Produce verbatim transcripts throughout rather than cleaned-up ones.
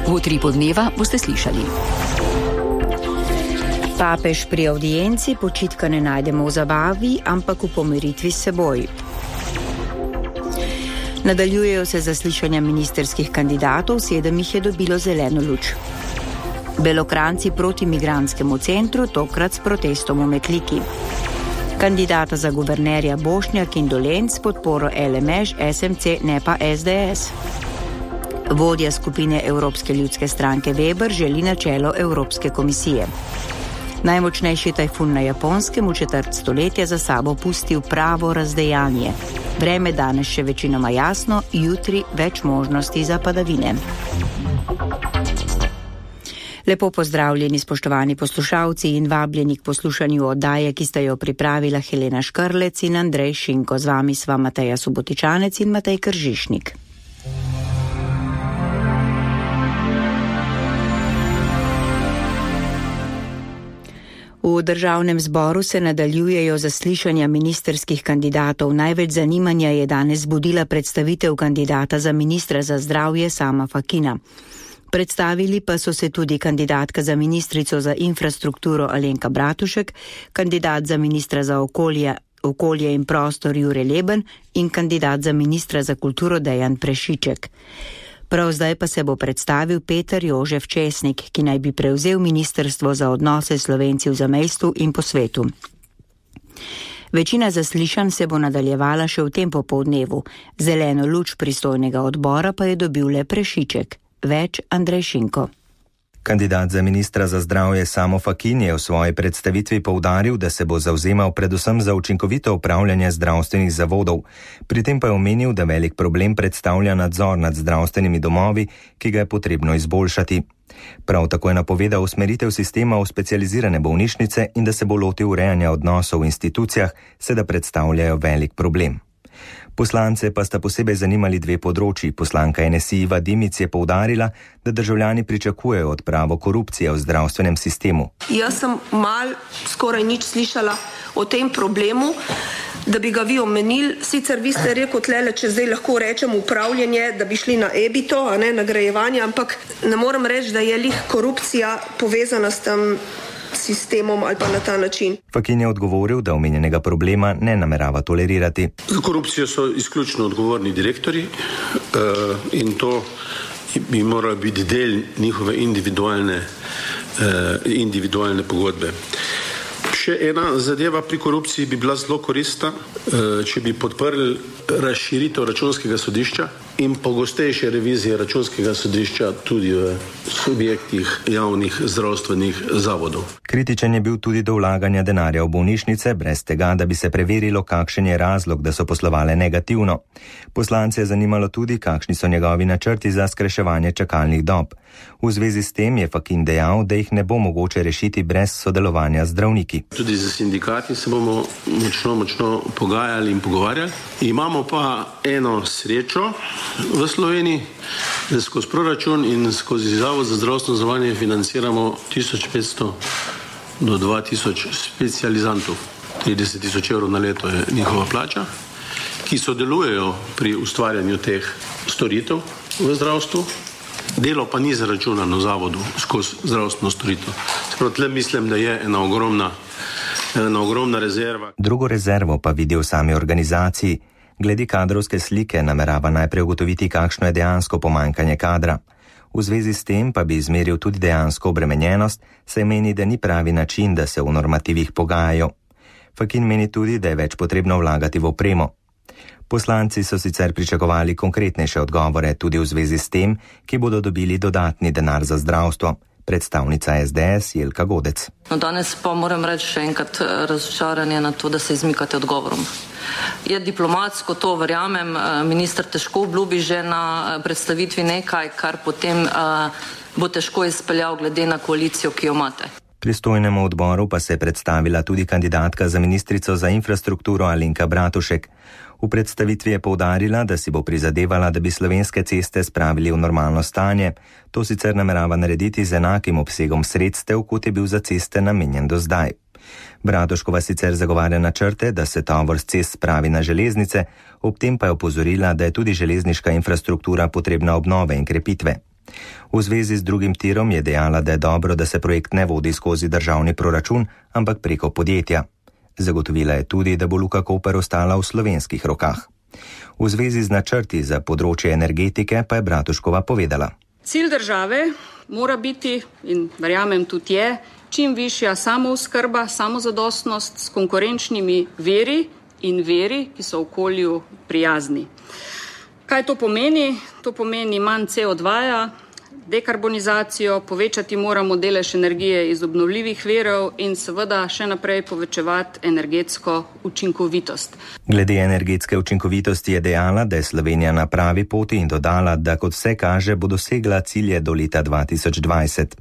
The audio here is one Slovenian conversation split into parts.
V utripu dneva boste slišali. Papež pri avdienci, počitka ne najdemo v zabavi, ampak v pomiritvi s seboj. Nadaljujejo se zaslišanja ministerskih kandidatov, sedem jih je dobilo zeleno luč. Belokranci proti migranskemu centru, tokrat s protestom v Metliki. Kandidata za guvernerja Bošnjak in Dolenc, podporo L M Š, S M C, ne pa S D S. Vodja skupine Evropske ljudske stranke Weber želi na čelo Evropske komisije. Najmočnejši tajfun na Japonskem v četrt stoletja za sabo pustil pravo razdejanje. Vreme danes še večinoma jasno, jutri več možnosti za padavine. Lepo pozdravljeni, spoštovani poslušalci in vabljeni k poslušanju oddaje, ki sta jo pripravila Helena Škrlec in Andrej Šinko. Z vami sva Mateja Subotičanec in Matej Kržišnik. V državnem zboru se nadaljujejo zaslišanja ministerskih kandidatov. Največ zanimanja je danes budila predstavitev kandidata za ministra za zdravje Sama Fakina. Predstavili pa so se tudi kandidatka za ministrico za infrastrukturo Alenka Bratušek, kandidat za ministra za okolje, okolje in prostor Jure Leben in kandidat za ministra za kulturo Dejan Prešiček. Prav zdaj pa se bo predstavil Peter Jožef Česnik, ki naj bi prevzel ministrstvo za odnose Slovenci v zamejstvu in po svetu. Večina zaslišanj se bo nadaljevala še v tem popoldnevu. Zeleno luč pristojnega odbora pa je dobil le Prešiček. Več Andrej Šinko. Kandidat za ministra za zdravje Samo Fakin je v svoji predstavitvi poudaril, da se bo zavzemal predvsem za učinkovito upravljanje zdravstvenih zavodov. Pri tem pa je omenil, da velik problem predstavlja nadzor nad zdravstvenimi domovi, ki ga je potrebno izboljšati. Prav tako je napovedal usmeritev sistema v specializirane bolnišnice in da se bo lotil urejanja odnosov v institucijah, se da predstavljajo velik problem. Poslance pa sta posebej zanimali dve področji. Poslanka N S I Iva Dimic je poudarila, da državljani pričakujejo odpravo korupcije v zdravstvenem sistemu. Jaz sem mal, skoraj nič slišala o tem problemu, da bi ga vi omenili. Sicer vi ste rekel tlele, če zdaj lahko rečem upravljanje, da bi šli na ebito, a ne nagrajevanje, ampak ne morem reči, da je lih korupcija povezana s tem sistemom ali pa na ta način. Fakin je odgovoril, da omenjenega problema ne namerava tolerirati. Za korupcijo so izključno odgovorni direktori uh, in to bi moralo biti del njihove individualne, uh, individualne pogodbe. Še ena zadeva pri korupciji bi bila zelo koristna, uh, če bi podprli razširitev računskega sodišča in pogostejše revizije računskega sodišča tudi v subjektih javnih zdravstvenih zavodov. Kritičen je bil tudi do vlaganja denarja v bolnišnice, brez tega, da bi se preverilo, kakšen je razlog, da so poslovale negativno. Poslance je zanimalo tudi, kakšni so njegovi načrti za skrajševanje čakalnih dob. V zvezi s tem je Fakin dejal, da jih ne bo mogoče rešiti brez sodelovanja z zdravniki. Tudi za sindikati se bomo močno, močno pogajali in pogovarjali. Imamo pa eno srečo v Sloveniji, da skozi proračun in skozi Zavod za zdravstveno zavarovanje financiramo tisoč petsto do dva tisoč specializantov. trideset tisoč evrov na leto je njihova plača, ki sodelujejo pri ustvarjanju teh storitev v zdravstvu. Delo pa ni zaračunano zavodu skozi zdravstveno storitev. Sprav tle mislim, da je ena ogromna, ena ogromna rezerva. Drugo rezervo pa vidi v sami organizaciji. Glede kadrovske slike namerava najprej ugotoviti, kakšno je dejansko pomanjkanje kadra. V zvezi s tem pa bi izmeril tudi dejansko obremenjenost, saj meni, da ni pravi način, da se v normativih pogajajo. Fakin meni tudi, da je več potrebno vlagati v opremo. Poslanci so sicer pričakovali konkretnejše odgovore tudi v zvezi s tem, ki bodo dobili dodatni denar za zdravstvo. Predstavnica S D S Jelka Godec. No, danes pa moram reči še enkrat razočaranje na to, da se izmikate odgovorom. Je diplomatsko, to verjamem, minister težko obljubi že na predstavitvi nekaj, kar potem uh, bo težko izpeljal glede na koalicijo, ki jo imate. Pristojnemu odboru pa se je predstavila tudi kandidatka za ministrico za infrastrukturo Alenka Bratušek. V predstavitvi je poudarila, da si bo prizadevala, da bi slovenske ceste spravili v normalno stanje. To sicer namerava narediti z enakim obsegom sredstev, kot je bil za ceste namenjen do zdaj. Bratuškova sicer zagovarja načrte, da se tovor s cest spravi na železnice, ob tem pa je opozorila, da je tudi železniška infrastruktura potrebna obnove in krepitve. V zvezi z drugim tirom je dejala, da je dobro, da se projekt ne vodi skozi državni proračun, ampak preko podjetja. Zagotovila je tudi, da bo Luka Koper ostala v slovenskih rokah. V zvezi z načrti za področje energetike pa je Bratuškova povedala. Cilj države mora biti, in verjamem tudi je, čim višja samooskrba, samozadostnost s konkurenčnimi viri in veri, ki so okolju prijazni. Kaj to pomeni? To pomeni manj C O dva, dekarbonizacijo, povečati moramo delež energije iz obnovljivih virov in seveda še naprej povečevati energetsko učinkovitost. Glede energetske učinkovitosti je dejala, da je Slovenija na pravi poti in dodala, da kot vse kaže, bo dosegla cilje do leta dva tisoč dvajset.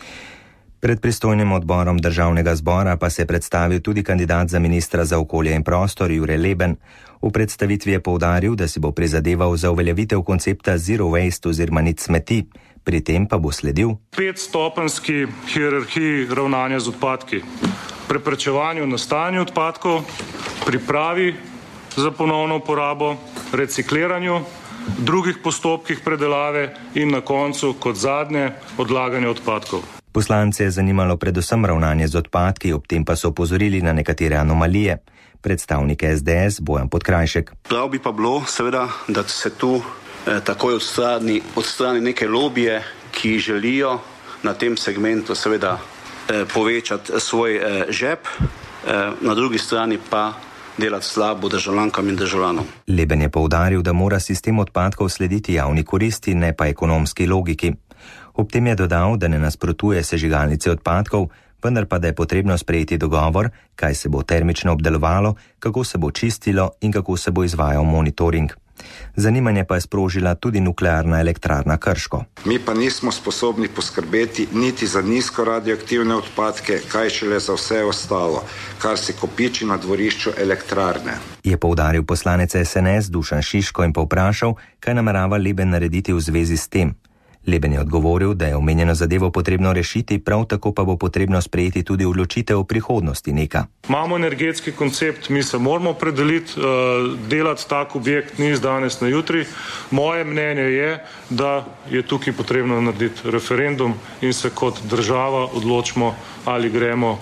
Pred pristojnim odborom državnega zbora pa se je predstavil tudi kandidat za ministra za okolje in prostor Jure Leben. V predstavitvi je poudaril, da si bo prizadeval za uveljavitev koncepta Zero Waste oziroma nič smeti. Pri tem pa bo sledil petstopenjski hierarhiji ravnanja z odpadki, preprečevanju nastajanja odpadkov, pripravi za ponovno uporabo, recikliranju, drugih postopkih predelave in na koncu kot zadnje odlaganje odpadkov. Poslance je zanimalo predvsem ravnanje z odpadki, ob tem pa so opozorili na nekatere anomalije. Predstavnik S D S Bojan Podkrajšek. Prav bi pa bilo seveda, da se tu eh, takoj odstrani, odstrani neke lobije, ki želijo na tem segmentu seveda eh, povečati svoj eh, žep, eh, na drugi strani pa delati slabo državljankam in državljanom. Leben je poudaril, da mora sistem odpadkov slediti javni koristi, ne pa ekonomski logiki. Ob tem je dodal, da ne nasprotuje sežigalnice odpadkov, vendar pa da je potrebno sprejeti dogovor, kaj se bo termično obdelovalo, kako se bo čistilo in kako se bo izvajal monitoring. Zanimanje pa je sprožila tudi nuklearna elektrarna Krško. Mi pa nismo sposobni poskrbeti niti za nizko radioaktivne odpadke, kaj šele za vse ostalo, kar se kopiči na dvorišču elektrarne. Je poudaril poslanec S N S Dušan Šiško in povprašal, kaj namerava Leben narediti v zvezi s tem. Leben je odgovoril, da je omenjeno zadevo potrebno rešiti, prav tako pa bo potrebno sprejeti tudi odločitev o prihodnosti neka. Imamo energetski koncept, mi se moramo predeliti, delati tak objekt ni z danes na jutri. Moje mnenje je, da je tukaj potrebno narediti referendum in se kot država odločimo, ali gremo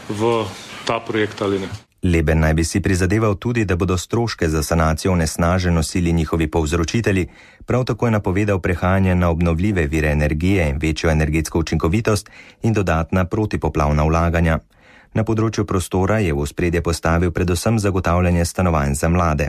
v ta projekt ali ne. Leben naj bi si prizadeval tudi, da bodo stroške za sanacijo onesnaženj nosili njihovi povzročitelji, prav tako je napovedal prehajanje na obnovljive vire energije in večjo energetsko učinkovitost in dodatna protipoplavna vlaganja. Na področju prostora je v ospredje postavil predvsem zagotavljanje stanovanj za mlade.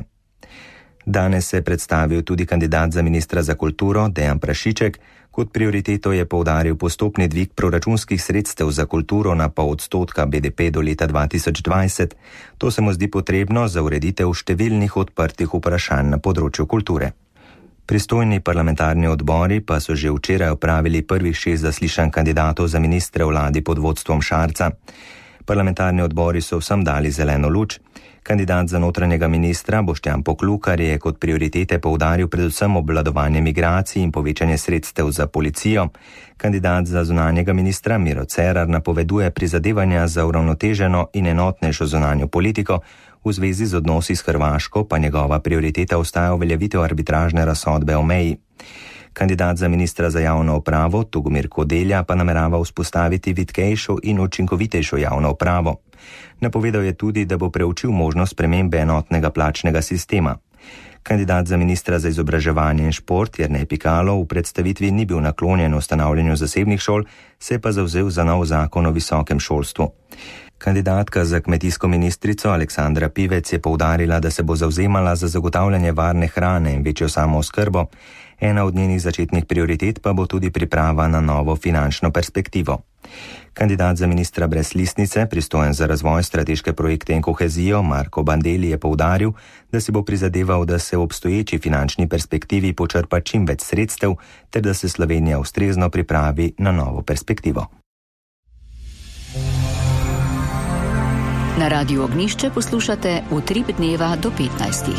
Danes se je predstavil tudi kandidat za ministra za kulturo Dejan Prašiček. Kot prioriteto je poudaril postopni dvig proračunskih sredstev za kulturo na pol odstotka B D P do leta dva tisoč dvajset. To se mu zdi potrebno za ureditev številnih odprtih vprašanj na področju kulture. Pristojni parlamentarni odbori pa so že včeraj opravili prvih šest zaslišanj kandidatov za ministre v vladi pod vodstvom Šarca. Parlamentarni odbori so vsem dali zeleno luč. Kandidat za notranjega ministra Boštjan Poklukar je kot prioritete poudaril predvsem obvladovanje migracij in povečanje sredstev za policijo. Kandidat za zunanjega ministra Miro Cerar napoveduje prizadevanja za uravnoteženo in enotnejšo zunanjo politiko, v zvezi z odnosi s Hrvaško pa njegova prioriteta ostaja uveljavitev arbitražne razsodbe o meji. Kandidat za ministra za javno upravo Tugomir Kodelja pa namerava vzpostaviti vitkejšo in učinkovitejšo javno upravo. Napovedal je tudi, da bo preučil možnost spremembe enotnega plačnega sistema. Kandidat za ministra za izobraževanje in šport Jernej Pikalo v predstavitvi ni bil naklonjen ustanavljanju zasebnih šol, se je pa zavzel za nov zakon o visokem šolstvu. Kandidatka za kmetijsko ministrico Aleksandra Pivec je poudarila, da se bo zavzemala za zagotavljanje varne hrane in večjo samooskrbo. Ena od njenih začetnih prioritet pa bo tudi priprava na novo finančno perspektivo. Kandidat za ministra brez listnice, pristojen za razvoj, strateške projekte in kohezijo, Marko Bandelli je poudaril, da si bo prizadeval, da se v obstoječi finančni perspektivi počrpa čim več sredstev, ter da se Slovenija ustrezno pripravi na novo perspektivo. Na Radiu Ognjišče poslušate Utrip dneva do petnajstih.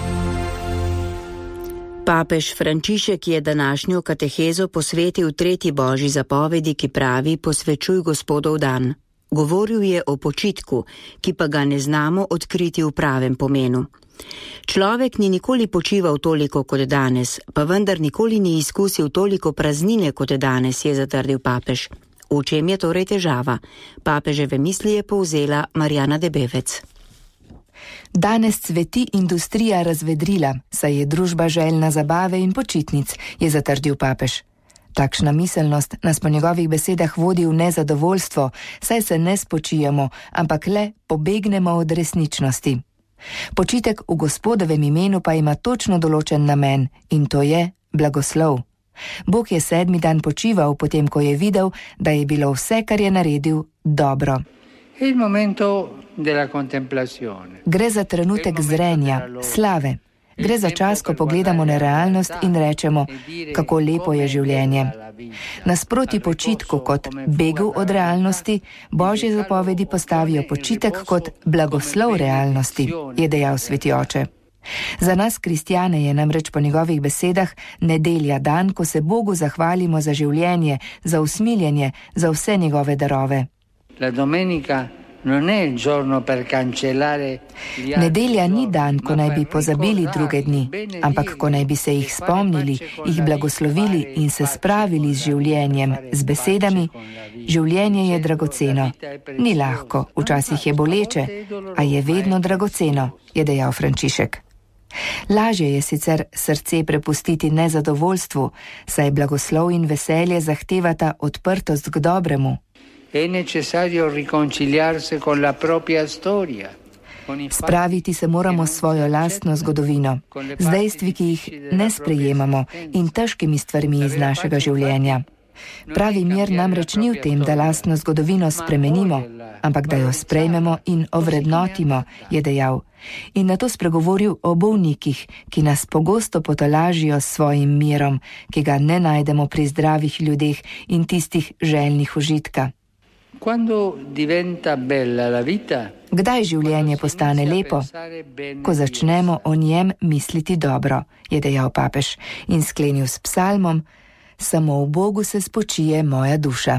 Papež Frančišek je današnjo katehezo posvetil tretji božji zapovedi, ki pravi: posvečuj Gospodov dan. Govoril je o počitku, ki pa ga ne znamo odkriti v pravem pomenu. Človek ni nikoli počival toliko kot danes, pa vendar nikoli ni izkusil toliko praznine kot danes, je zatrdil papež. V čem je torej težava? Papeževe misli je povzela Marjana Debevec. Danes cveti industrija razvedrila, saj je družba željna zabave in počitnic, je zatrdil papež. Takšna miselnost nas po njegovih besedah vodi v nezadovoljstvo, saj se ne spočijemo, ampak le pobegnemo od resničnosti. Počitek v Gospodovem imenu pa ima točno določen namen in to je blagoslov. Bog je sedmi dan počival, potem ko je videl, da je bilo vse, kar je naredil, dobro. Gre za trenutek zrenja, slave. Gre za čas, ko pogledamo na realnost in rečemo, kako lepo je življenje. Nasproti počitku kot begu od realnosti, Božje zapovedi postavijo počitek kot blagoslov realnosti, je dejal sveti oče. Za nas kristjane je namreč po njegovih besedah nedelja dan, ko se Bogu zahvalimo za življenje, za usmiljenje, za vse njegove darove. Nedelja ni dan, ko naj bi pozabili druge dni, ampak ko naj bi se jih spomnili, jih blagoslovili in se spravili z življenjem, z besedami. Življenje je dragoceno. Ni lahko, včasih je boleče, a je vedno dragoceno, je dejal Frančišek. Lažje je sicer srce prepustiti nezadovoljstvu, saj blagoslov in veselje zahtevata odprtost k dobremu. Spraviti se moramo svojo lastno zgodovino, z dejstvi, ki jih ne sprejemamo in težkimi stvarmi iz našega življenja. Pravi mir namreč ni v tem, da lastno zgodovino spremenimo, ampak da jo sprejmemo in ovrednotimo, je dejal. In nato spregovoril o bolnikih, ki nas pogosto potolažijo s svojim mirom, ki ga ne najdemo pri zdravih ljudeh in tistih željnih užitka. Kdaj življenje postane lepo? Ko začnemo o njem misliti dobro, je dejal papež in sklenil s psalmom: Samo v Bogu se spočije moja duša.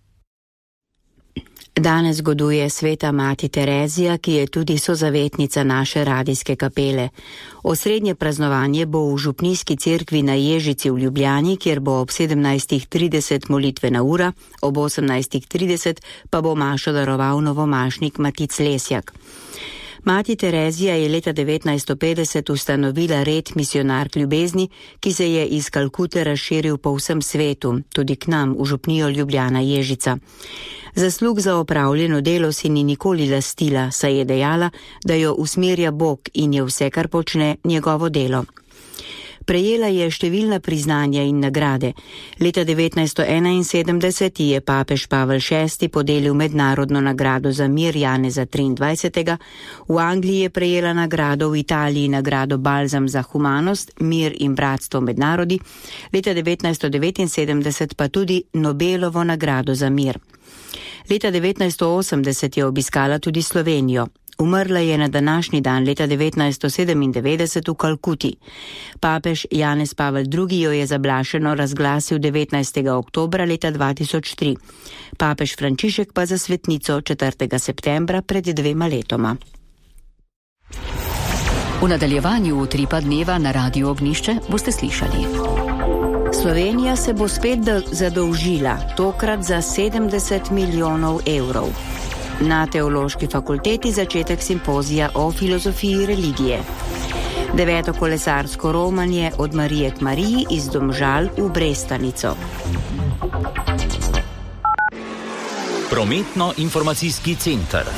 Danes zgoduje sveta mati Terezija, ki je tudi sozavetnica naše radijske kapele. Osrednje praznovanje bo v Župnijski cerkvi na Ježici v Ljubljani, kjer bo ob sedemnajstih trideset molitvena ura, ob osemnajstih trideset pa bo mašo daroval novomašnik Matic Lesjak. Mati Terezija je leta devetnajststo petdeset ustanovila red Misionark ljubezni, ki se je iz Kalkute razširil po vsem svetu, tudi k nam v župnijo Ljubljana Ježica. Zaslug za opravljeno delo si ni nikoli lastila, saj je dejala, da jo usmerja Bog in je vse, kar počne, njegovo delo. Prejela je številna priznanja in nagrade. Leta devetnajststo enainsedemdeset je papež Pavel šesti podelil mednarodno nagrado za mir Janeza triindvajsetega, v Angliji je prejela nagrado, v Italiji nagrado Balzam za humanost, mir in bratstvo med narodi, leta devetnajststo devetinsedemdeset pa tudi Nobelovo nagrado za mir. Leta devetnajststo osemdeset je obiskala tudi Slovenijo. Umrla je na današnji dan leta devetnajststo sedemindevetdeset v Kalkuti. Papež Janez Pavel drugi jo je zablašeno razglasil devetnajstega oktobra leta dva tisoč tri. Papež Frančišek pa za svetnico četrtega septembra pred dvema letoma. V nadaljevanju utripa dneva na Radiu Ognišče boste slišali. Slovenija se bo spet zadolžila, tokrat za sedemdeset milijonov evrov. Na Teološki fakulteti začetek simpozija o filozofiji religije. Deveto kolesarsko romanje od Marije k Mariji iz Domžal v Brestanico. Prometno-informacijski center.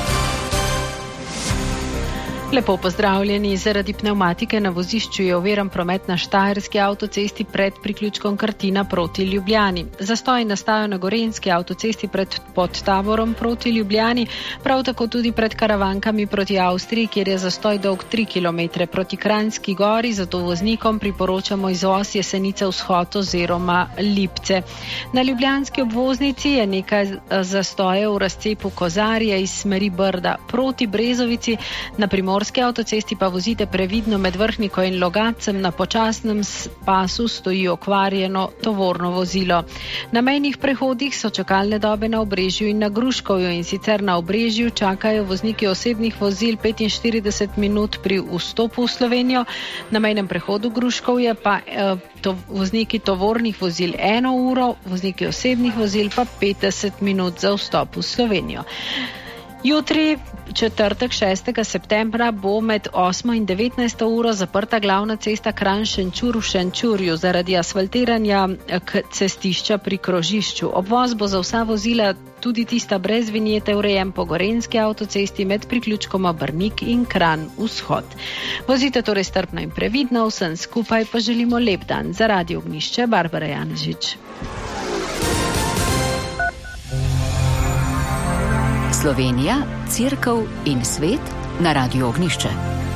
Lepo pozdravljeni. Zaradi pnevmatike na vozišču je oviran promet na Štajerski avtocesti pred priključkom Krtina proti Ljubljani. Zastoji nastajajo na Gorenjski avtocesti pred Podtavorom proti Ljubljani, prav tako tudi pred Karavankami proti Avstriji, kjer je zastoj dolg tri kilometre. Proti Kranjski gori, zato voznikom priporočamo izvoz Jesenice vzhod oziroma Lipce. Na ljubljanski obvoznici je nekaj zastojev v razcepu Kozarja iz smeri Brda proti Brezovici, na Primorski primorski avtocesti pa vozite previdno, med Vrhniko in Logacem na počasnem pasu stoji okvarjeno tovorno vozilo. Na mejnih prehodih so čakalne dobe na Obrežju in na Gruškovju, in sicer na Obrežju čakajo vozniki osebnih vozil petinštirideset minut pri vstopu v Slovenijo, na mejnem prehodu Gruškovje pa eh, to, vozniki tovornih vozil eno uro, vozniki osebnih vozil pa petdeset minut za vstop v Slovenijo. Jutri, četrtek šestega septembra, bo med osmo in devetnajsto uro zaprta glavna cesta Kranj-Šenčur v Šenčurju zaradi asfaltiranja k cestišča pri krožišču. Obvoz bo za vsa vozila, tudi tista brez vinjete, urejen po gorenjski avtocesti med priključkoma Brnik in Kranj vzhod. Vozite torej strpno in previdno, vsem skupaj pa želimo lep dan. Za Radio Ognjišče, Barbara Janežič. Slovenija, Cerkev in svet na Radio Ognjišče.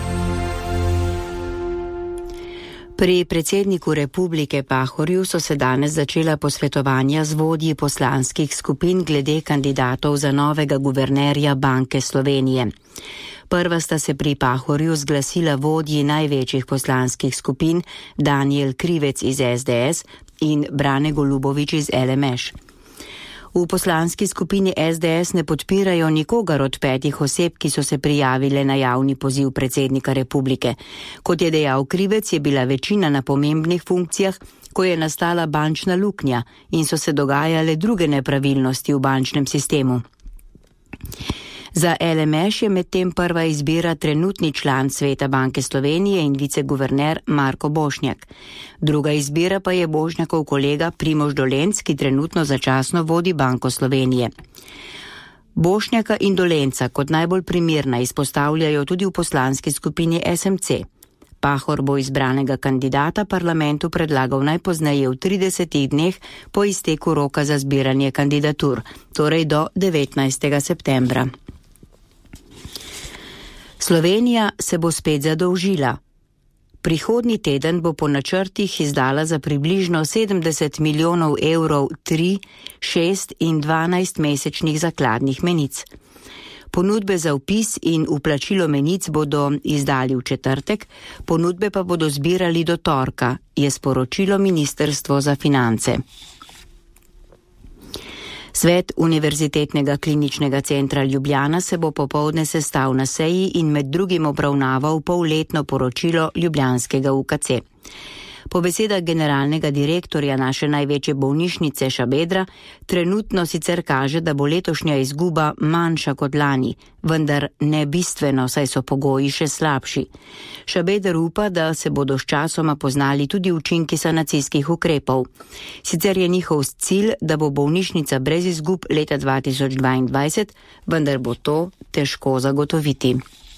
Pri predsedniku Republike Pahorju so se danes začela posvetovanja z vodji poslanskih skupin glede kandidatov za novega guvernerja Banke Slovenije. Prva sta se pri Pahorju zglasila vodji največjih poslanskih skupin Danijel Krivec iz es de es in Brane Golubović iz el em eš. V poslanski skupini es de es ne podpirajo nikogar od petih oseb, ki so se prijavile na javni poziv predsednika republike. Kot je dejal Krivec, je bila večina na pomembnih funkcijah, ko je nastala bančna luknja in so se dogajale druge nepravilnosti v bančnem sistemu. Za el em eš je medtem prva izbira trenutni član Sveta Banke Slovenije in viceguverner Marko Bošnjak. Druga izbira pa je Bošnjakov kolega Primož Dolenc, ki trenutno začasno vodi Banko Slovenije. Bošnjaka in Dolenca kot najbolj primerna izpostavljajo tudi v poslanski skupini es em ce. Pahor bo izbranega kandidata parlamentu predlagal najpozneje v tridesetih dneh po izteku roka za zbiranje kandidatur, torej do devetnajstega septembra. Slovenija se bo spet zadolžila. Prihodnji teden bo po načrtih izdala za približno sedemdeset milijonov evrov tri, šest in dvanajst mesečnih zakladnih menic. Ponudbe za vpis in vplačilo menic bodo izdali v četrtek, ponudbe pa bodo zbirali do torka, je sporočilo Ministrstvo za finance. Svet Univerzitetnega kliničnega centra Ljubljana se bo popoldne sestal na seji in med drugim obravnaval polletno poročilo ljubljanskega u ka ce. Po besedah generalnega direktorja naše največje bolnišnice Šabedra, trenutno sicer kaže, da bo letošnja izguba manjša kot lani, vendar ne bistveno, saj so pogoji še slabši. Šabeder upa, da se bodo s časoma poznali tudi učinki sanacijskih ukrepov. Sicer je njihov cilj, da bo bolnišnica brez izgub leta dva tisoč dvaindvajset, vendar bo to težko zagotoviti.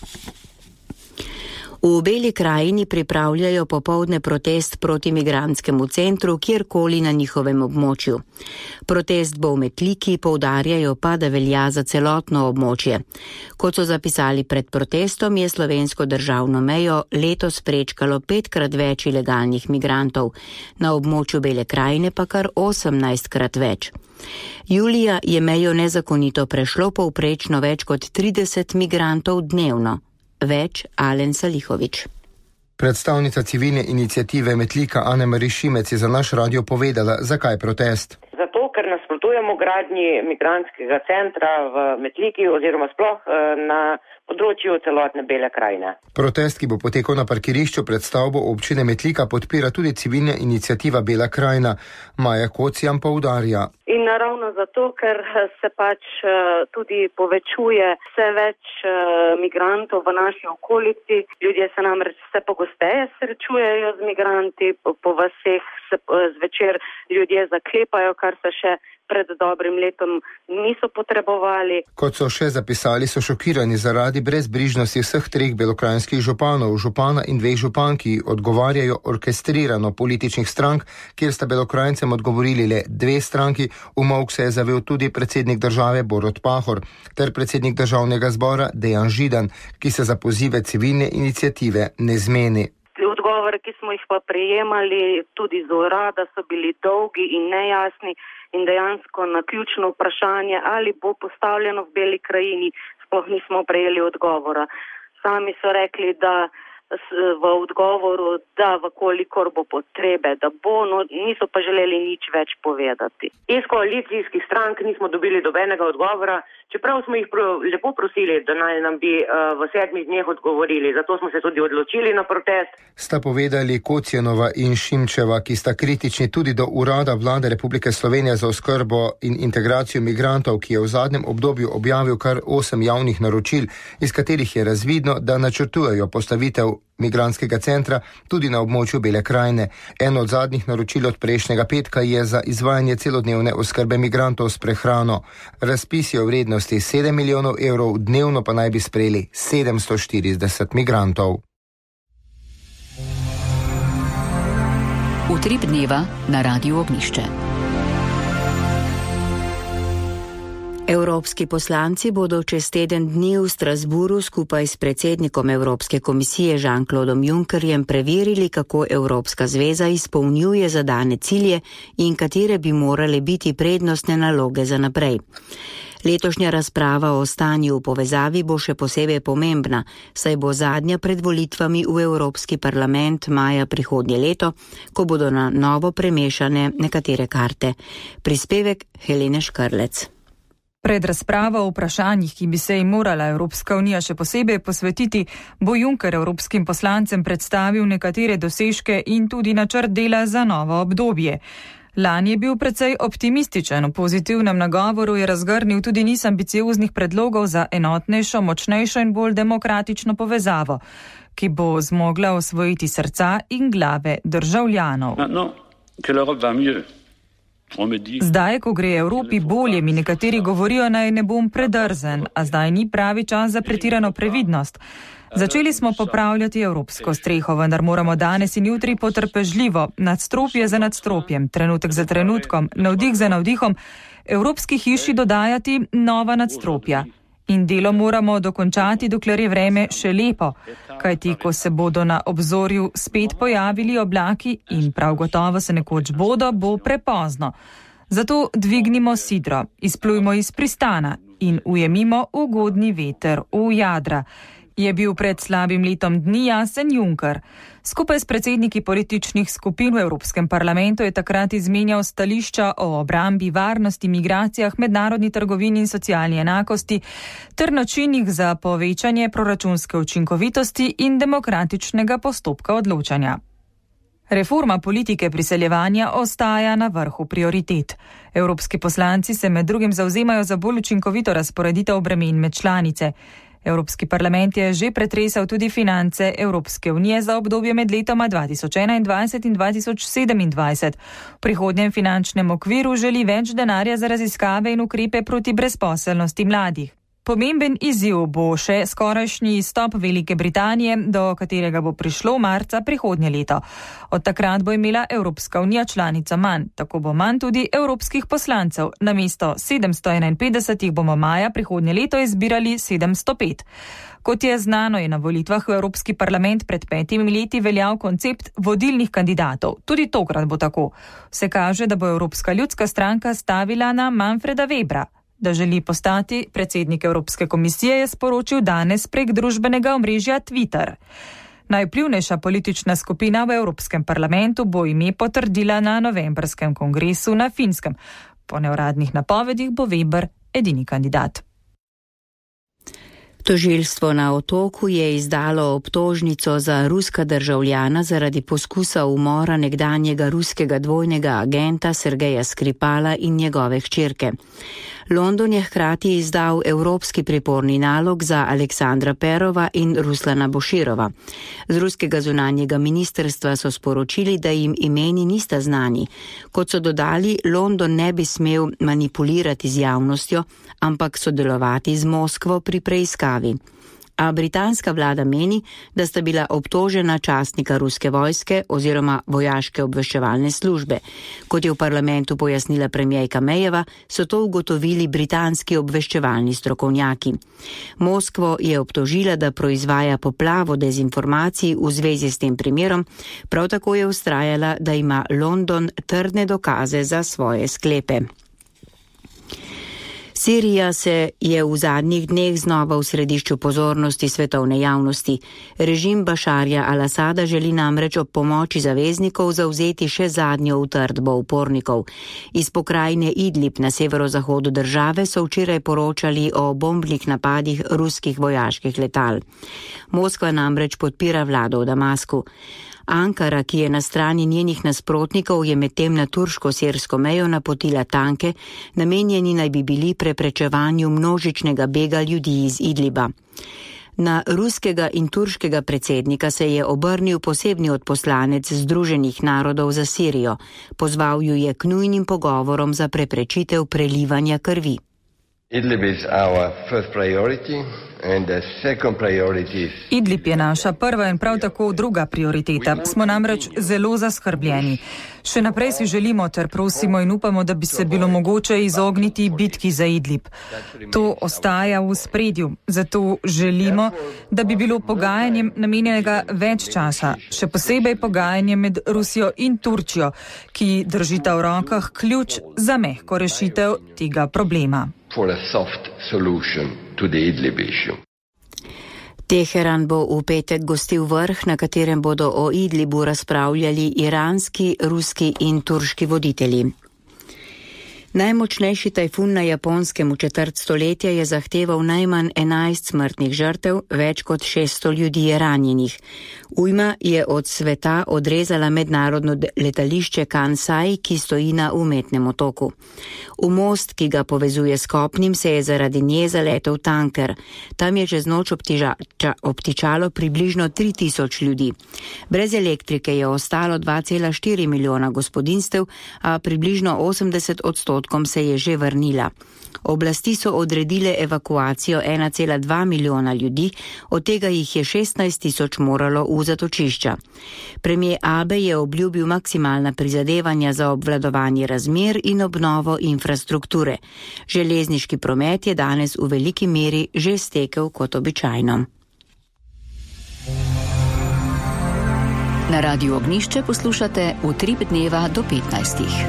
V Beli krajini pripravljajo popoldne protest proti migrantskemu centru, kjerkoli na njihovem območju. Protest bo v Metliki, poudarjajo pa, da velja za celotno območje. Kot so zapisali pred protestom, je slovensko državno mejo letos prečkalo petkrat več ilegalnih migrantov, na območju Bele krajine pa kar osemnajstkrat več. Julija je mejo nezakonito prešlo povprečno več kot trideset migrantov dnevno. Več Alen Salihovič. Predstavnica civilne iniciative Metlika Ane Mari Šimec je za naš radio povedala, zakaj protest. Zato, ker nasprotujemo gradnji migrantskega centra v Metliki oziroma sploh na področju celotne Bele krajine. Protest, ki bo potekal na parkirišču pred stavbo občine Metlika, podpira tudi civilna iniciativa Bela krajina. Maja Kocijan poudarja. In naravno zato, ker se pač tudi povečuje vse več migrantov v naši okolici. Ljudje se namreč vse pogosteje srečujejo z migranti, po, po vaseh se zvečer ljudje zaklepajo, kar se še pred dobrim letom niso potrebovali. Kot so še zapisali, so šokirani zaradi brezbrižnosti vseh treh belokranjskih županov, župana in dveh župan, ki odgovarjajo orkestrirano političnih strank, kjer sta belokrajncem odgovorili le dve stranki. V molk se je zavel tudi predsednik države Borut Pahor ter predsednik državnega zbora Dejan Židan, ki se za pozive civilne iniciative ne zmeni. Odgovore, ki smo jih pa prejemali tudi z urada, so bili dolgi in nejasni in dejansko na ključno vprašanje, ali bo postavljeno v Beli krajini, sploh nismo prejeli odgovora. Sami so rekli, da v odgovoru, da vkolikor bo potrebe, da bo, no, niso pa želeli nič več povedati. Iz koalicijskih strank nismo dobili dobenega odgovora, čeprav smo jih lepo prosili, da naj nam bi uh, v sedmih dneh odgovorili, zato smo se tudi odločili na protest. Sta povedali Kocjenova in Šimčeva, ki sta kritični tudi do Urada Vlade Republike Slovenije za oskrbo in integracijo migrantov, ki je v zadnjem obdobju objavil kar osem javnih naročil, iz katerih je razvidno, da načrtujejo postavitev migrantskega centra tudi na območju Bele krajine. Eno od zadnjih naročil od prejšnjega petka je za izvajanje celodnevne oskrbe migrantov s prehrano. Razpis je v vrednosti sedem milijonov evrov, dnevno pa naj bi sprejeli sedemsto štirideset migrantov. Utrip dneva na Radiu Ognjišče. Evropski poslanci bodo čez teden dni v Strasburu skupaj s predsednikom Evropske komisije Jean-Claudom Junckerjem preverili, kako Evropska zveza izpolnjuje zadane cilje in katere bi morale biti prednostne naloge za naprej. Letošnja razprava o stanju v povezavi bo še posebej pomembna, saj bo zadnja pred volitvami v Evropski parlament maja prihodnje leto, ko bodo na novo premešane nekatere karte. Prispevek Helene Škrlec. Pred razpravo o vprašanjih, ki bi se jim morala Evropska unija še posebej posvetiti, bo Juncker evropskim poslancem predstavil nekatere dosežke in tudi načrt dela za novo obdobje. Lani je bil precej optimističen, v pozitivnem nagovoru je razgrnil tudi niz ambicioznih predlogov za enotnejšo, močnejšo in bolj demokratično povezavo, ki bo zmogla osvojiti srca in glave državljanov. No, Zdaj, ko gre Evropi bolje, mi nekateri govorijo, naj ne bom predrzen, a zdaj ni pravi čas za pretirano previdnost. Začeli smo popravljati evropsko streho, vendar moramo danes in jutri potrpežljivo, nadstropje za nadstropjem, trenutek za trenutkom, navdih za navdihom, evropski hiši dodajati nova nadstropja. In delo moramo dokončati, dokler je vreme še lepo, kajti ko se bodo na obzorju spet pojavili oblaki in prav gotovo se nekoč bodo, bo prepozno. Zato dvignimo sidro, izplujmo iz pristana in ujemimo ugodni veter v jadra. Je bil pred slabim letom dni jasen Juncker. Skupaj s predsedniki političnih skupin v Evropskem parlamentu je takrat izmenjal stališča o obrambi, varnosti, migracijah, mednarodni trgovini in socialni enakosti ter načinih za povečanje proračunske učinkovitosti in demokratičnega postopka odločanja. Reforma politike priseljevanja ostaja na vrhu prioritet. Evropski poslanci se med drugim zavzemajo za bolj učinkovito razporeditev bremen med članice. Evropski parlament je že pretresal tudi finance Evropske unije za obdobje med letoma dva tisoč enaindvajset in dva tisoč sedemindvajset. V prihodnjem finančnem okviru želi več denarja za raziskave in ukrepe proti brezposelnosti mladih. Pomemben izziv bo še skorajšnji izstop Velike Britanije, do katerega bo prišlo marca prihodnje leto. Od takrat bo imela Evropska unija članica manj, tako bo manj tudi evropskih poslancev. Namesto sedemsto enainpetdeset jih bomo maja prihodnje leto izbirali sedemsto pet. Kot je znano, je na volitvah v Evropski parlament pred petimi leti veljal koncept vodilnih kandidatov. Tudi tokrat bo tako. Vse kaže, da bo Evropska ljudska stranka stavila na Manfreda Webra. Da želi postati predsednik Evropske komisije, je sporočil danes prek družbenega omrežja Twitter. Najvplivnejša politična skupina v Evropskem parlamentu bo ime potrdila na novembrskem kongresu na Finskem. Po neuradnih napovedih bo Weber edini kandidat. Tožilstvo na Otoku je izdalo obtožnico za ruska državljana zaradi poskusa umora nekdanjega ruskega dvojnega agenta Sergeja Skripala in njegove hčerke. London je hkrati izdal evropski priporni nalog za Aleksandra Perova in Ruslana Boširova. Z ruskega zunanjega ministrstva so sporočili, da jim imeni nista znani. Kot so dodali, London ne bi smel manipulirati z javnostjo, ampak sodelovati z Moskvo pri preiskavi. A britanska vlada meni, da sta bila obtožena častnika ruske vojske oziroma vojaške obveščevalne službe. Kot je v parlamentu pojasnila premijerka Mayjeva, so to ugotovili britanski obveščevalni strokovnjaki. Moskvo je obtožila, da proizvaja poplavo dezinformacij v zvezi s tem primerom, prav tako je vztrajala, da ima London trdne dokaze za svoje sklepe. Sirija se je v zadnjih dneh znova v središču pozornosti svetovne javnosti. Režim Bašarja al-Asada želi namreč ob pomoči zaveznikov zavzeti še zadnjo utrdbo upornikov. Iz pokrajine Idlib na severozahodu države so včeraj poročali o bombnih napadih ruskih vojaških letal. Moskva namreč podpira vlado v Damasku. Ankara, ki je na strani njenih nasprotnikov, je medtem na turško-sirsko mejo napotila tanke, namenjeni naj bi bili preprečevanju množičnega bega ljudi iz Idliba. Na ruskega in turškega predsednika se je obrnil posebni odposlanec Združenih narodov za Sirijo. Pozval ju je k nujnim pogovorom za preprečitev prelivanja krvi. Idlib is our first priority. Idlib je naša prva in prav tako druga prioriteta. Smo namreč zelo zaskrbljeni. Še naprej si želimo ter prosimo in upamo, da bi se bilo mogoče izogniti bitki za Idlib. To ostaja v spredju, zato želimo, da bi bilo pogajanjem namenjenega več časa, še posebej pogajanje med Rusijo in Turčijo, ki držita v rokah ključ za mehko rešitev tega problema. Teheran bo v petek gostil vrh, na katerem bodo o Idlibu razpravljali iranski, ruski in turški voditelji. Najmočnejši tajfun na Japonskem v četrt stoletja je zahteval najmanj enajst smrtnih žrtev, več kot šeststo ljudi je ranjenih. Ujma je od sveta odrezala mednarodno letališče Kansai, ki stoji na umetnem otoku. V most, ki ga povezuje s kopnim, se je zaradi nje zaletel tanker. Tam je čez noč obtiža, ča, obtičalo približno tri tisoč ljudi. Brez elektrike je ostalo dva cela štiri milijona gospodinstev, a približno osemdeset odstotkom se je že vrnila. Oblasti so odredile evakuacijo ena cela dva milijona ljudi, od tega jih je šestnajst tisoč moralo v zatočišča. Premijer Abe je obljubil maksimalna prizadevanja za obvladovanje razmer in obnovo infrastrukture. Železniški promet je danes v veliki meri že stekel kot običajno. Na Radiu Ognjišče poslušate Utrip dneva do petnajstih.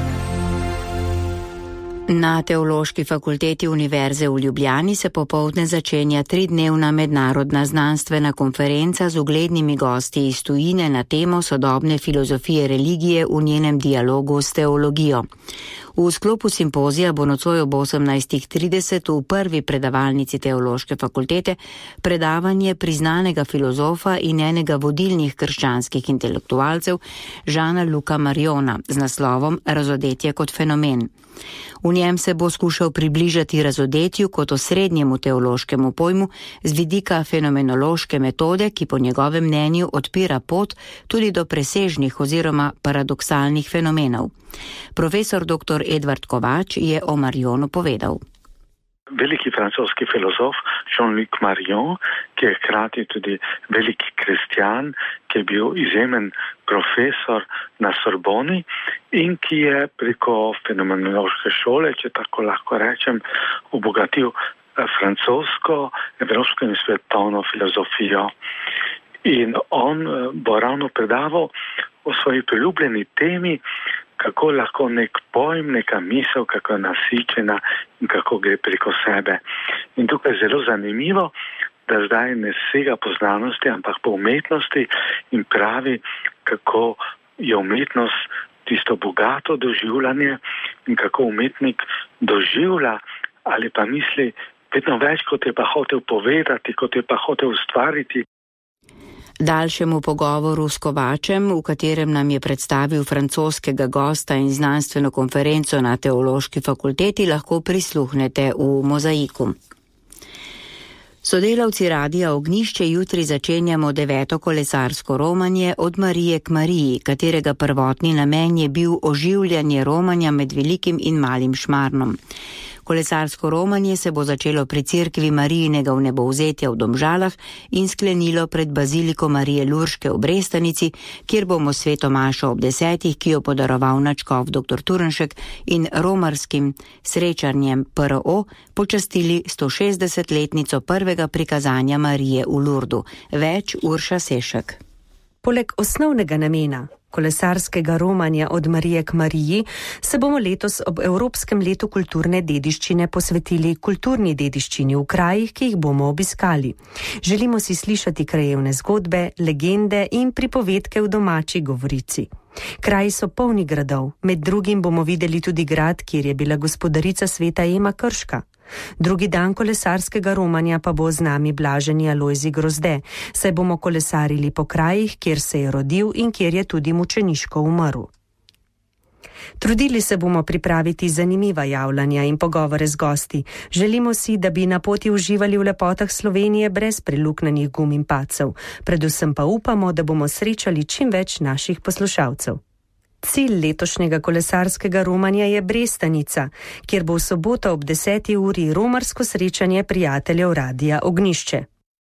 Na Teološki fakulteti Univerze v Ljubljani se popoldne začenja tridnevna mednarodna znanstvena konferenca z uglednimi gosti iz tujine na temo sodobne filozofije religije v njenem dialogu s teologijo. V sklopu simpozija bo nocoj ob osemnajstih trideset v prvi predavalnici Teološke fakultete predavanje priznanega filozofa in enega vodilnih krščanskih intelektualcev Žana Luka Mariona z naslovom Razodetje kot fenomen. V njem se bo skušal približati razodetju kot osrednjemu teološkemu pojmu z vidika fenomenološke metode, ki po njegovem mnenju odpira pot tudi do presežnih oziroma paradoksalnih fenomenov. Profesor doktor Edvard Kovač je o Marionu povedal. Veliki francoski filozof Jean-Luc Marion, ki je hkrati tudi veliki kristjan, ki je bil izjemen profesor na Sorboni in ki je preko fenomenološke šole, če tako lahko rečem, obogatil francosko, evropsko in svetovno filozofijo. In on bo ravno predaval o svoji priljubljeni temi, kako lahko nek pojem, neka misel, kako je nasičena in kako gre preko sebe. In tukaj je zelo zanimivo, da zdaj ne sega po znanosti, ampak po umetnosti in pravi, kako je umetnost tisto bogato doživljanje in kako umetnik doživlja ali pa misli vedno več, kot je pa hotel povedati, kot je pa hotel ustvariti. Daljšemu pogovoru s Kovačem, v katerem nam je predstavil francoskega gosta in znanstveno konferenco na Teološki fakulteti, lahko prisluhnete v Mozaiku. Sodelavci Radia Ognjišče jutri začenjamo deveto kolesarsko romanje Od Marije k Mariji, katerega prvotni namen je bil oživljanje romanja med Velikim in Malim Šmarnom. Kolesarsko romanje se bo začelo pri cerkvi Marijinega vnebovzetja v Domžalah in sklenilo pred baziliko Marije Lurške v Brestanici, kjer bomo sveto mašo ob desetih, ki jo podaroval nadškof doktor Turnšek, in romarskim srečanjem P R O počastili sto šestdesetletnico prvega prikazanja Marije v Lurdu. Več Urša Sešek. Poleg osnovnega namena kolesarskega romanja Od Marije k Mariji, se bomo letos ob Evropskem letu kulturne dediščine posvetili kulturni dediščini v krajih, ki jih bomo obiskali. Želimo si slišati krajevne zgodbe, legende in pripovedke v domači govorici. Kraji so polni gradov, med drugim bomo videli tudi grad, kjer je bila gospodarica sveta Ema Krška. Drugi dan kolesarskega romanja pa bo z nami blaženi Alojzij Grozde, saj bomo kolesarili po krajih, kjer se je rodil in kjer je tudi mučeniško umrl. Trudili se bomo pripraviti zanimiva javljanja in pogovore z gosti. Želimo si, da bi na poti uživali v lepotah Slovenije brez priluknjenih gum in padcev. Predvsem pa upamo, da bomo srečali čim več naših poslušalcev. Cilj letošnjega kolesarskega romanja je Brestanica, kjer bo v soboto ob deseti uri romarsko srečanje prijateljev Radia Ognjišče.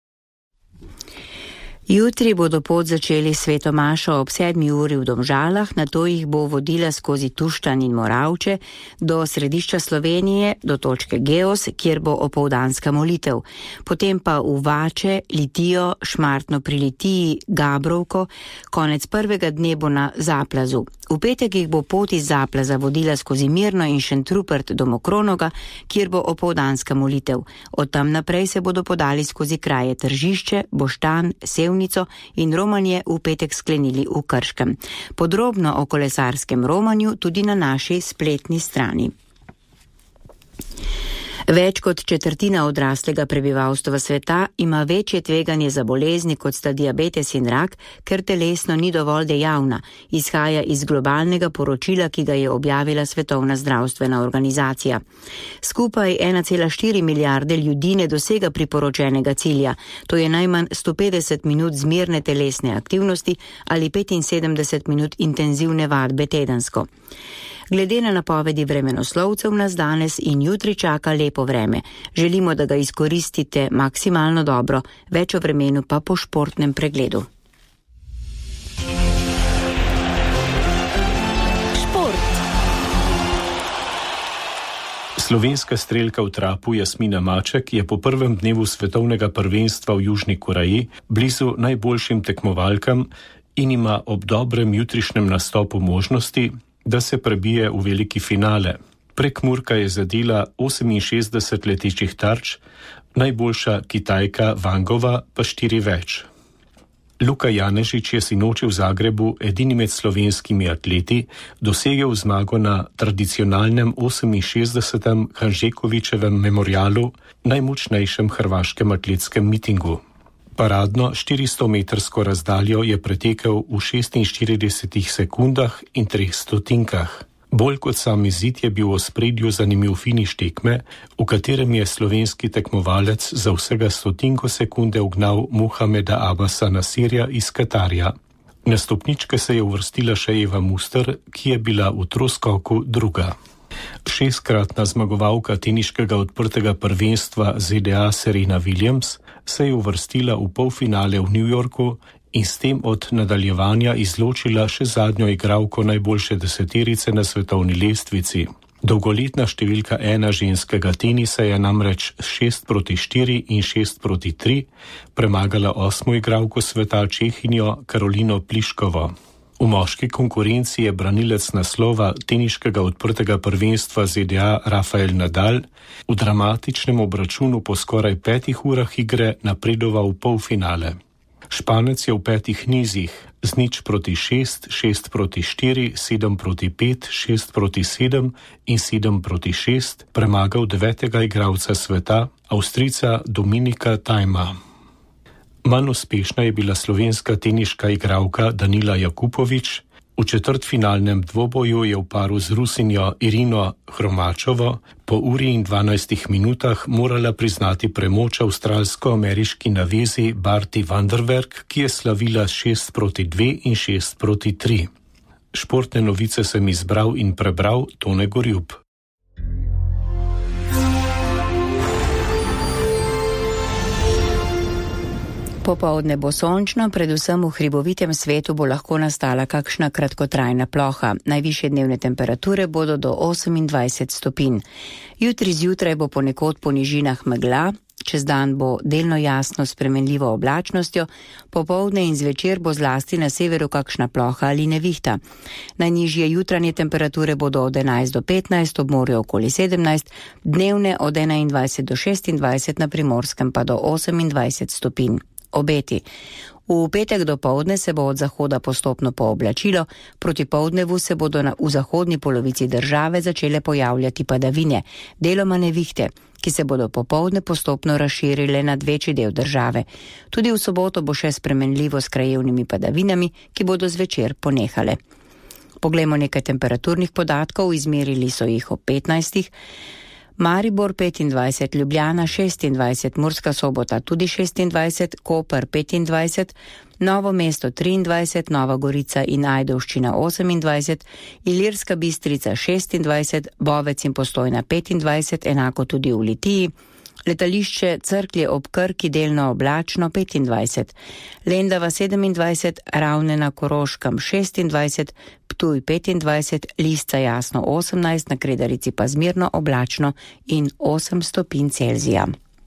Jutri bodo pot začeli Sveto mašo ob sedmi uri v Domžalah, nato jih bo vodila skozi Tuštanj in Moravče do središča Slovenije, do točke Geos, kjer bo opoldanska molitev. Potem pa v Vače, Litijo, Šmartno pri Litiji, Gabrovko, konec prvega dne bo na Zaplazu. V petek jih bo pot iz Zaplaza vodila skozi Mirno in Šentrupert do Mokronoga, kjer bo opoldanska molitev. Od tam naprej se bodo podali skozi kraje Tržišče, Boštan, Sevnico in romanje v petek sklenili v Krškem. Podrobno o kolesarskem romanju tudi na naši spletni strani. Več kot četrtina odraslega prebivalstva sveta ima večje tveganje za bolezni, kot sta diabetes in rak, ker telesno ni dovolj dejavna, izhaja iz globalnega poročila, ki ga je objavila Svetovna zdravstvena organizacija. Skupaj ena cela štiri milijarde ljudi ne dosega priporočenega cilja, to je najmanj sto petdeset minut zmerne telesne aktivnosti ali petinsedemdeset minut intenzivne vadbe tedensko. Glede na napovedi vremenoslovcev nas danes in jutri čaka lepo vreme. Želimo, da ga izkoristite maksimalno dobro, več o vremenu pa po športnem pregledu. Šport. Slovenska strelka v trapu Jasmina Maček je po prvem dnevu svetovnega prvenstva v Južni Koreji blizu najboljšim tekmovalkam in ima ob dobrem jutrišnjem nastopu možnosti, da se prebije v veliki finale. Prekmurka je zadela oseminšestdeset letečih tarč, najboljša Kitajka Vangova pa štiri več. Luka Janežič je sinoči v Zagrebu edini med slovenskimi atleti dosegel zmago na tradicionalnem oseminšestdesetem Hanžekovičevem memorialu, najmočnejšem hrvaškem atletskem mitingu. Paradno štiristometrsko razdaljo je pretekel v šestinštiridesetih sekundah in treh stotinkah. Bolj kot sam izid je bil v ospredju zanimiv finiš tekme, v katerem je slovenski tekmovalec za vsega stotinko sekunde ugnal Muhameda Abasa Nasirja iz Katarja. Na stopničke se je uvrstila še Eva Muster, ki je bila v troskoku druga. Šestkratna zmagovalka teniškega odprtega prvenstva Z D A Serena Williams se je uvrstila v polfinale v New Yorku in s tem od nadaljevanja izločila še zadnjo igralko najboljše deseterice na svetovni lestvici. Dolgoletna številka ena ženskega tenisa je namreč šest proti štiri in šest proti tri premagala osmo igralko sveta Čehinjo Karolino Pliškovo. V moški konkurenci je branilec naslova teniškega odprtega prvenstva Z D A Rafael Nadal v dramatičnem obračunu po skoraj petih urah igre napredoval v polfinale. Španec je v petih nizih z nič proti šest, šest proti štiri, sedem proti pet, šest proti sedem in sedem proti šest premagal devetega igralca sveta, Avstrijca Dominika Tajma. Manj uspešna je bila slovenska teniška igralka Danila Jakupovič. V četrtfinalnem dvoboju je v paru z Rusinjo Irino Hromačovo po uri in dvanajstih minutah morala priznati premoč avstralsko-ameriški navezi Barti Vanderwerk, ki je slavila šest proti dve in šest proti tri. Športne novice sem izbral in prebral Tone Gorjub. Popoldne bo sončno, predvsem v hribovitem svetu bo lahko nastala kakšna kratkotrajna ploha. Najvišje dnevne temperature bodo do osemindvajset stopinj. Jutri zjutraj bo ponekod po nižinah megla, čez dan bo delno jasno s spremenljivo oblačnostjo, popoldne in zvečer bo zlasti na severu kakšna ploha ali nevihta. Najnižje jutranje temperature bodo od enajst do petnajst, ob morju okoli sedemnajst, dnevne od enaindvajset do šestindvajset, na Primorskem pa do osemindvajset stopinj. Obeti. V petek do povdne se bo od zahoda postopno pooblačilo, proti povdnevu se bodo na, v zahodni polovici države začele pojavljati padavine, deloma nevihte, ki se bodo popovdne postopno razširile nad večji del države. Tudi v soboto bo še spremenljivo s krajevnimi padavinami, ki bodo zvečer ponehale. Poglejmo nekaj temperaturnih podatkov, izmerili so jih ob petnajstih. Maribor petindvajset, Ljubljana šestindvajset, Murska Sobota tudi šestindvajset, Koper petindvajset, Novo mesto triindvajset, Nova Gorica in Ajdovščina osemindvajset, Ilirska Bistrica šestindvajset, Bovec in Postojna petindvajset, enako tudi v Litiji, letališče Cerklje ob Krki delno oblačno petindvajset, Lendava sedemindvajset, Ravne na Koroškem šestindvajset, Ptuj petindvajset, Lisca jasno osemnajst, na Kredarici pa zmirno oblačno in osem stopinj Celzija.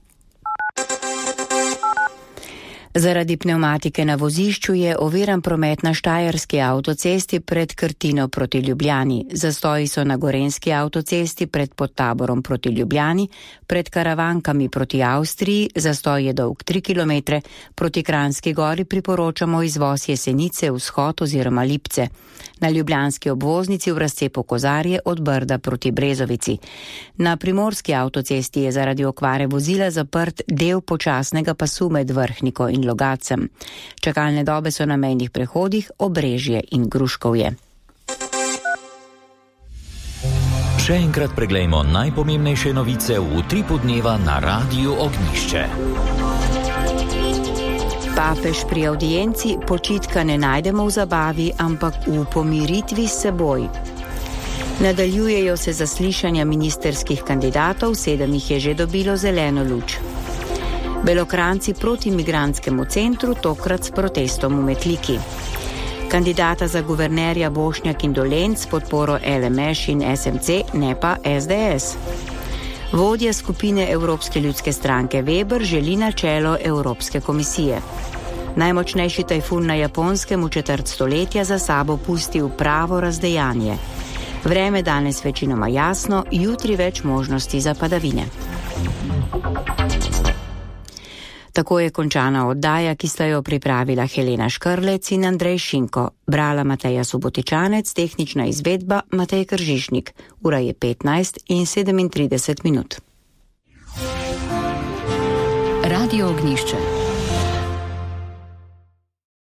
Zaradi pnevmatike na vozišču je oviran promet na štajerski avtocesti pred Krtino proti Ljubljani. Zastoji so na gorenski avtocesti pred Podtaborom proti Ljubljani, pred Karavankami proti Avstriji, zastoj je dolg tri kilometre, proti Kranjski gori priporočamo izvoz Jesenice, Vzhod oziroma Lipce. Na ljubljanski obvoznici v razcepu Kozarje od Brda proti Brezovici. Na primorski avtocesti je zaradi okvare vozila zaprt del počasnega pasu med Vrhniko in Logacem. Čakalne dobe so na mejnih prehodih Obrežje in Gruškovje. Še enkrat preglejmo najpomembnejše novice v utripu dneva na Radiu Ognjišče. Papež pri avdienci: počitka ne najdemo v zabavi, ampak v pomiritvi s seboj. Nadaljujejo se zaslišanja ministerskih kandidatov, sedem jih je že dobilo zeleno luč. Belokranci proti migrantskemu centru, tokrat s protestom v Metliki. Kandidata za guvernerja Bošnjak in Dolenc, podporo L M Š in S M C, ne pa S D S. Vodja skupine Evropske ljudske stranke Weber želi na čelo Evropske komisije. Najmočnejši tajfun na Japonskem v četrt stoletja za sabo pusti v pravo razdejanje. Vreme danes večinoma jasno, jutri več možnosti za padavine. Tako je končana oddaja, ki sta jo pripravila Helena Škrlec in Andrej Šinko. Brala Mateja Subotičanec, tehnična izvedba Matej Kržišnik. Ura je petnajst in sedemintrideset minut. Radio Ognjišče.